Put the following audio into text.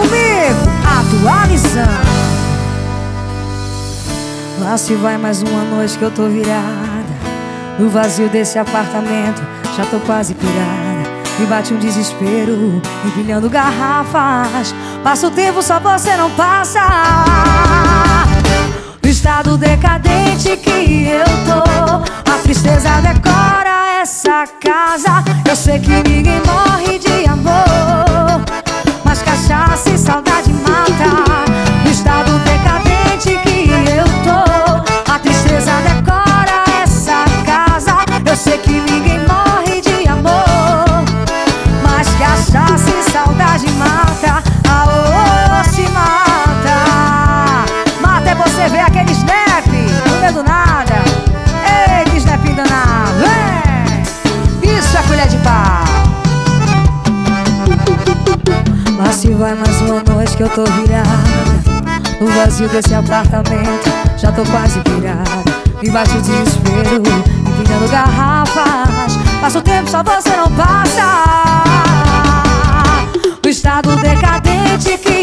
comigo, atualizando. Lá se vai mais uma noite que eu tô virada. No vazio desse apartamento, já tô quase pirada. Me bate um desespero, empilhando garrafas. Passa o tempo, só você não passa. No estado decadente que eu tô, a tristeza decora essa casa. Eu sei que ninguém morre de amor, mas cachaça e saudade mata. No estado decadente que eu tô, a tristeza decora essa casa. Eu sei que ninguém morre de amor, mas cachaça e saudade mata. Aô, se mata. Mata é você ver aquele snap no meio do nada. Ei, que snap danado. Isso é colher de pau. Lá se vai mais uma noite que eu tô virada. No vazio desse apartamento, já tô quase virada. Me bate o desespero, empilhando garrafas. Passa o tempo, só você não passa. No estado decadente que